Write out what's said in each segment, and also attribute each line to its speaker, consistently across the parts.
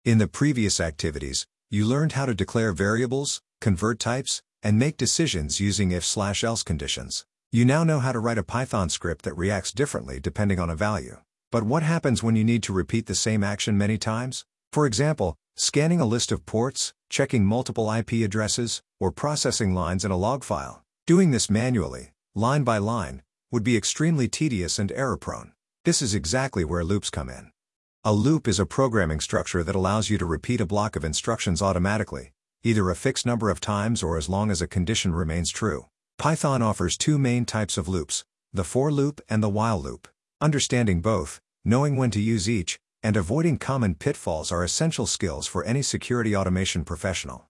Speaker 1: In the previous activities, you learned how to declare variables, convert types, and make decisions using if/else conditions. You now know how to write a Python script that reacts differently depending on a value. But what happens when you need to repeat the same action many times? For example, scanning a list of ports, checking multiple IP addresses, or processing lines in a log file. Doing this manually, line by line, would be extremely tedious and error-prone. This is exactly where loops come in. A loop is a programming structure that allows you to repeat a block of instructions automatically, either a fixed number of times or as long as a condition remains true. Python offers two main types of loops, the for loop and the while loop. Understanding both, knowing when to use each, and avoiding common pitfalls are essential skills for any security automation professional.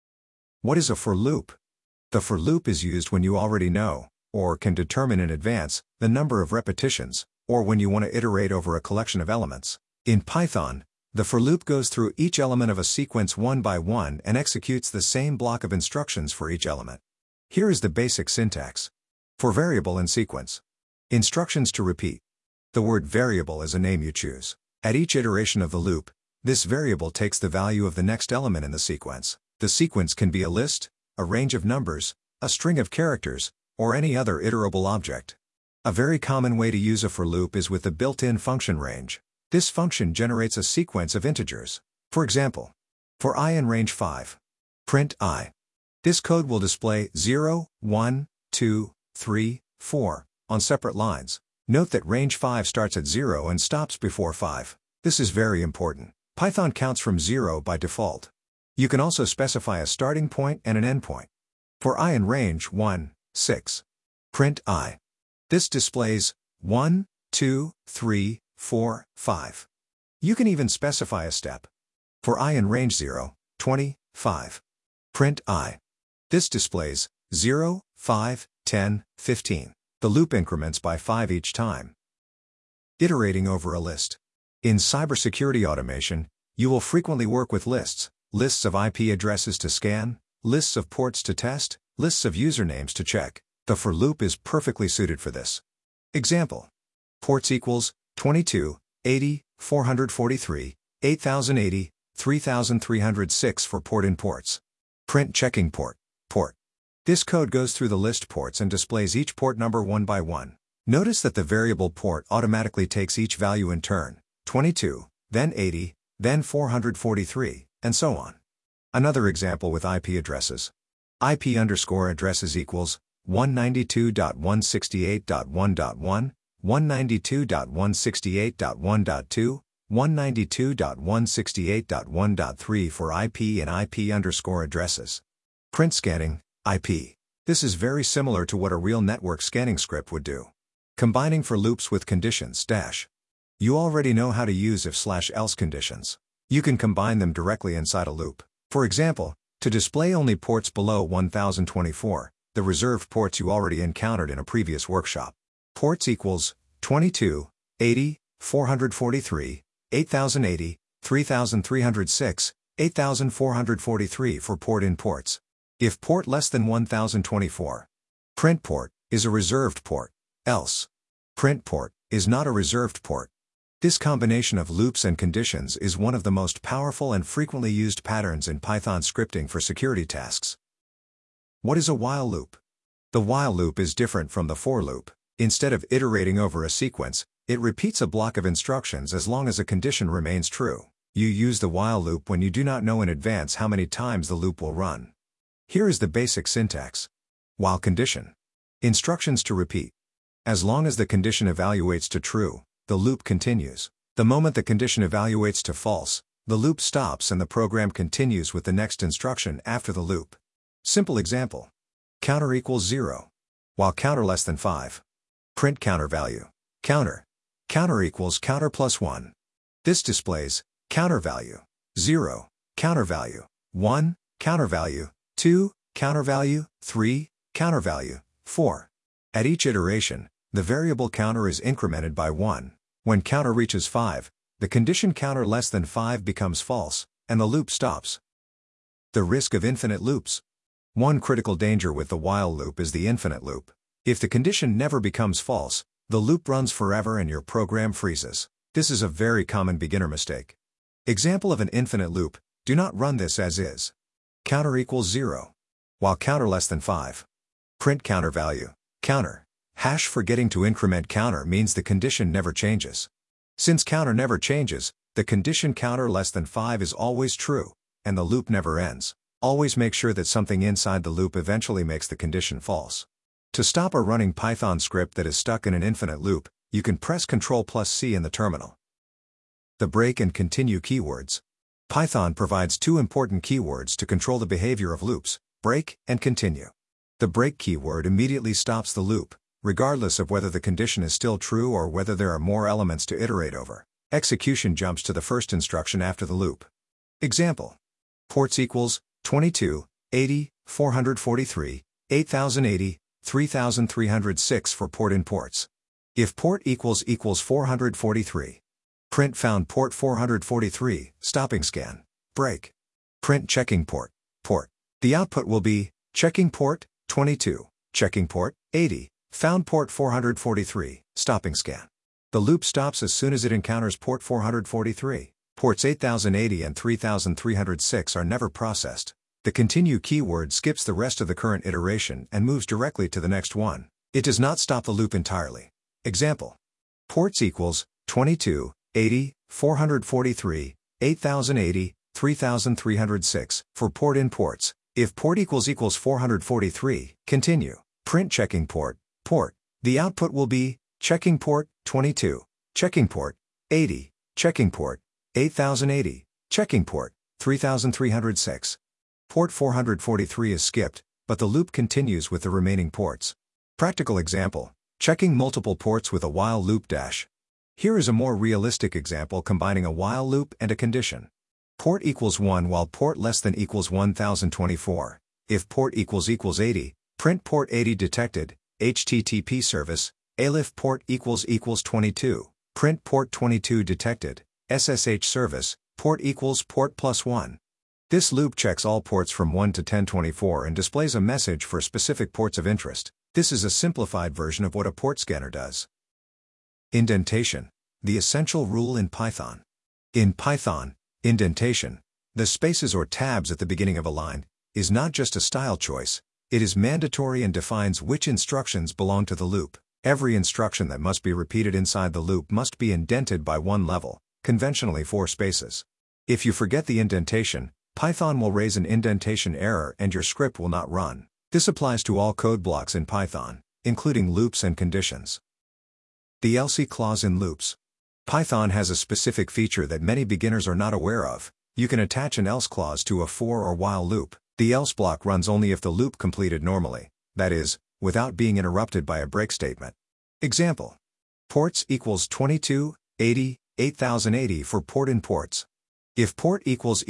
Speaker 1: What is a for loop? The for loop is used when you already know, or can determine in advance, the number of repetitions, or when you want to iterate over a collection of elements. In Python, the for loop goes through each element of a sequence one by one and executes the same block of instructions for each element. Here is the basic syntax. For variable and sequence. Instructions to repeat. The word variable is a name you choose. At each iteration of the loop, this variable takes the value of the next element in the sequence. The sequence can be a list, a range of numbers, a string of characters, or any other iterable object. A very common way to use a for loop is with the built-in function range. This function generates a sequence of integers. For example, for I in range 5, print I. This code will display 0, 1, 2, 3, 4 on separate lines. Note that range 5 starts at 0 and stops before 5. This is very important. Python counts from 0 by default. You can also specify a starting point and an endpoint. For I in range 1, 6, print I. This displays 1, 2, 3, 4, 5. You can even specify a step. For I in range 0, 20, 5, print I. This displays 0, 5, 10, 15. The loop increments by 5 each time. Iterating over a list. In cybersecurity automation, you will frequently work with lists of IP addresses to scan, lists of ports to test, lists of usernames to check. The for loop is perfectly suited for this. Example. Ports equals 22, 80, 443, 8080, 3306 for port in ports. Print checking port. This code goes through the list ports and displays each port number one by one. Notice that the variable port automatically takes each value in turn, 22, then 80, then 443, and so on. Another example with IP addresses. IP_addresses equals 192.168.1.1, 192.168.1.2, 192.168.1.3 for IP and IP_addresses. Print scanning, IP. This is very similar to what a real network scanning script would do. Combining for loops with conditions dash. You already know how to use if/else conditions. You can combine them directly inside a loop. For example, to display only ports below 1024, the reserved ports you already encountered in a previous workshop. Ports equals 22, 80, 443, 8080, 3306, 8443 for port in ports. If port less than 1024, print port is a reserved port, else print port is not a reserved port. This combination of loops and conditions is one of the most powerful and frequently used patterns in Python scripting for security tasks. What is a while loop? The while loop is different from the for loop. Instead of iterating over a sequence, it repeats a block of instructions as long as a condition remains true. You use the while loop when you do not know in advance how many times the loop will run. Here is the basic syntax. While condition. Instructions to repeat. As long as the condition evaluates to true, the loop continues. The moment the condition evaluates to false, the loop stops and the program continues with the next instruction after the loop. Simple example. Counter equals 0. While counter less than 5. Print counter value. Counter. Counter equals counter plus 1. This displays counter value 0, counter value 1, counter value 2, counter value 3, counter value 4. At each iteration, the variable counter is incremented by 1. When counter reaches 5, the condition counter less than 5 becomes false, and the loop stops. The risk of infinite loops. One critical danger with the while loop is the infinite loop. If the condition never becomes false, the loop runs forever and your program freezes. This is a very common beginner mistake. Example of an infinite loop: do not run this as is. Counter equals 0. While counter less than 5. Print counter value. Counter. Hash forgetting to increment counter means the condition never changes. Since counter never changes, the condition counter less than 5 is always true, and the loop never ends. Always make sure that something inside the loop eventually makes the condition false. To stop a running Python script that is stuck in an infinite loop, you can press Ctrl+C in the terminal. The break and continue keywords. Python provides two important keywords to control the behavior of loops: break and continue. The break keyword immediately stops the loop, regardless of whether the condition is still true or whether there are more elements to iterate over. Execution jumps to the first instruction after the loop. Example: ports equals 22, 80, 443, 8080, 3306 for port in ports. If port equals 443, print found port 443, stopping scan. Break. Print checking port. The output will be checking port 22, checking port 80, found port 443, stopping scan. The loop stops as soon as it encounters port 443. Ports 8080 and 3306 are never processed. The continue keyword skips the rest of the current iteration and moves directly to the next one. It does not stop the loop entirely. Example: ports equals 22, 80, 443, 8080, 3306 for port in ports. If port equals 443, continue. Print checking port. The output will be checking port 22, checking port 80, checking port 8080, checking port 3306. Port 443 is skipped, but the loop continues with the remaining ports. Practical example: checking multiple ports with a while loop dash. Here is a more realistic example combining a while loop and a condition. Port equals 1 while port less than equals 1024. If port equals 80, print port 80 detected, HTTP service, elif port equals 22, print port 22 detected, SSH service, port equals port plus 1. This loop checks all ports from 1 to 1024 and displays a message for specific ports of interest. This is a simplified version of what a port scanner does. Indentation. The essential rule in Python. In Python, indentation, the spaces or tabs at the beginning of a line, is not just a style choice, it is mandatory and defines which instructions belong to the loop. Every instruction that must be repeated inside the loop must be indented by one level, conventionally 4 spaces. If you forget the indentation, Python will raise an indentation error and your script will not run. This applies to all code blocks in Python, including loops and conditions. The else clause in loops. Python has a specific feature that many beginners are not aware of. You can attach an else clause to a for or while loop. The else block runs only if the loop completed normally, that is, without being interrupted by a break statement. Example: ports equals 22, 80, 8080 for port in ports. If port equals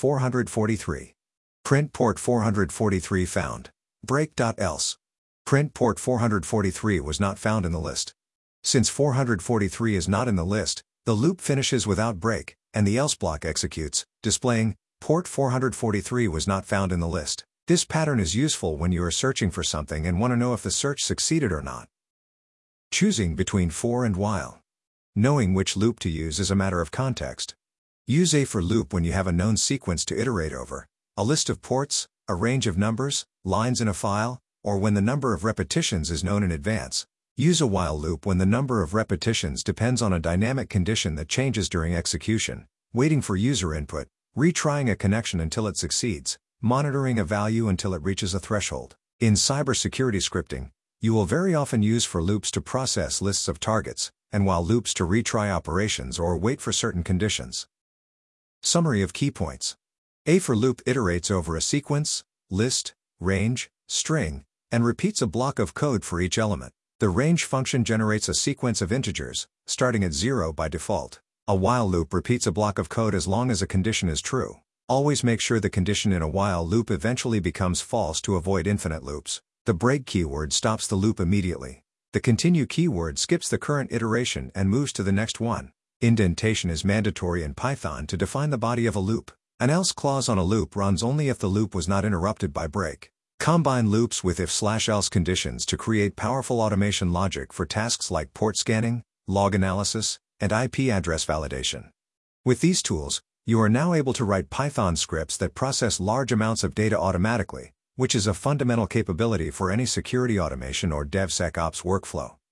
Speaker 1: 443, print port 443 found. Break.else. Print port 443 was not found in the list. Since 443 is not in the list, the loop finishes without break, and the else block executes, displaying port 443 was not found in the list. This pattern is useful when you are searching for something and want to know if the search succeeded or not. Choosing between for and while. Knowing which loop to use is a matter of context. Use a for loop when you have a known sequence to iterate over, a list of ports, a range of numbers, lines in a file, or when the number of repetitions is known in advance. Use a while loop when the number of repetitions depends on a dynamic condition that changes during execution, waiting for user input, retrying a connection until it succeeds, monitoring a value until it reaches a threshold. In cybersecurity scripting, you will very often use for loops to process lists of targets, and while loops to retry operations or wait for certain conditions. Summary of key points. A for loop iterates over a sequence, list, range, string, and repeats a block of code for each element. The range function generates a sequence of integers, starting at 0 by default. A while loop repeats a block of code as long as a condition is true. Always make sure the condition in a while loop eventually becomes false to avoid infinite loops. The break keyword stops the loop immediately. The continue keyword skips the current iteration and moves to the next one. Indentation is mandatory in Python to define the body of a loop. An else clause on a loop runs only if the loop was not interrupted by break. Combine loops with if/else conditions to create powerful automation logic for tasks like port scanning, log analysis, and IP address validation. With these tools, You are now able to write Python scripts that process large amounts of data automatically, which is a fundamental capability for any security automation or DevSecOps workflow.